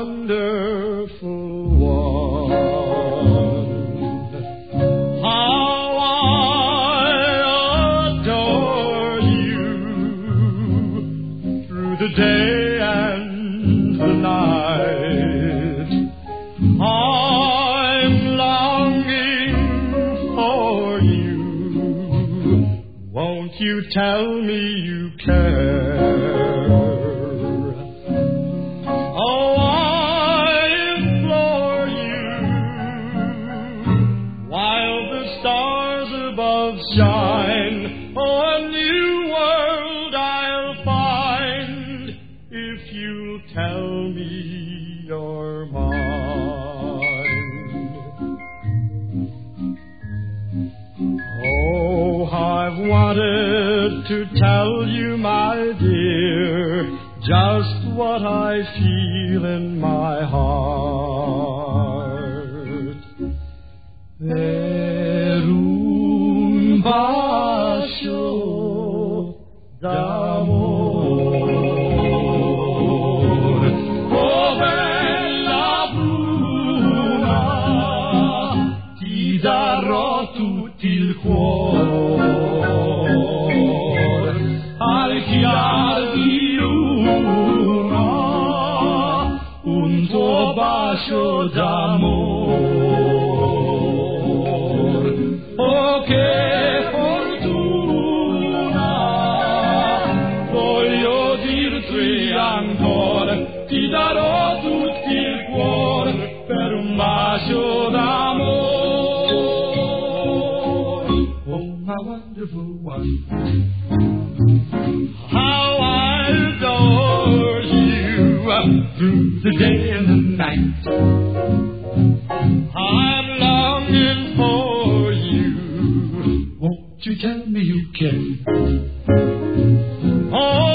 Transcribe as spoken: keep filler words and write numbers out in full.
wonderful one. How I adore you through the day and the night. I'm longing for you. Won't you tell me you care? Oh, I implore you, while the stars above shine. Oh, a new world I'll find if you'll tell me you're mine. Oh, I've wanted to tell you, my dear, just what I feel in my heart. Per un bacio d'amore. Oh, bella bruna, ti darò tutto il cuore al chiar di luna, un tuo bacio d'amor. Oh, che fortuna, voglio dirti ancora, ti darò tutto il cuore per un bacio d'amore. Oh, my wonderful one, how I adore you through the day and the night. I'm longing for you. Won't you tell me you care? Oh,